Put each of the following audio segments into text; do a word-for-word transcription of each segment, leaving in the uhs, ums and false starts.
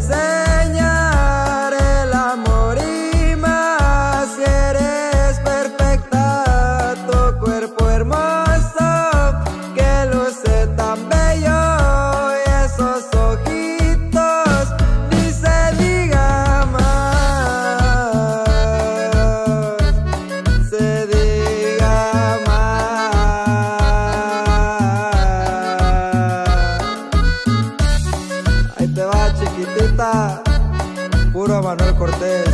enseñar el amor y más. Si eres perfecta, tu cuerpo hermoso que luce tan bello y esos ojitos ni se diga más, se diga más. Ahí te va, chiquitita, puro Manuel Cortés.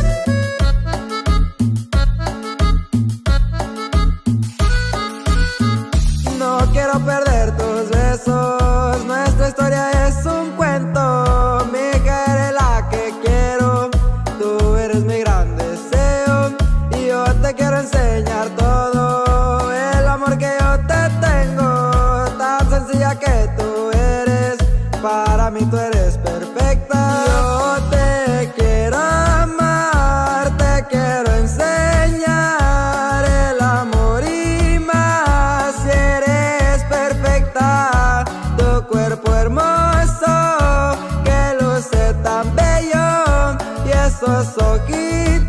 No quiero perder tus besos, nuestra historia es un cuento. Mi hija eres la que quiero, tú eres mi gran deseo. Y yo te quiero enseñar todo el amor que yo te tengo. Tan sencilla que tú eres, para mí tú eres perfecta. Yo te quiero amar, te quiero enseñar el amor y más. Si eres perfecta, tu cuerpo hermoso que luce tan bello y esos ojitos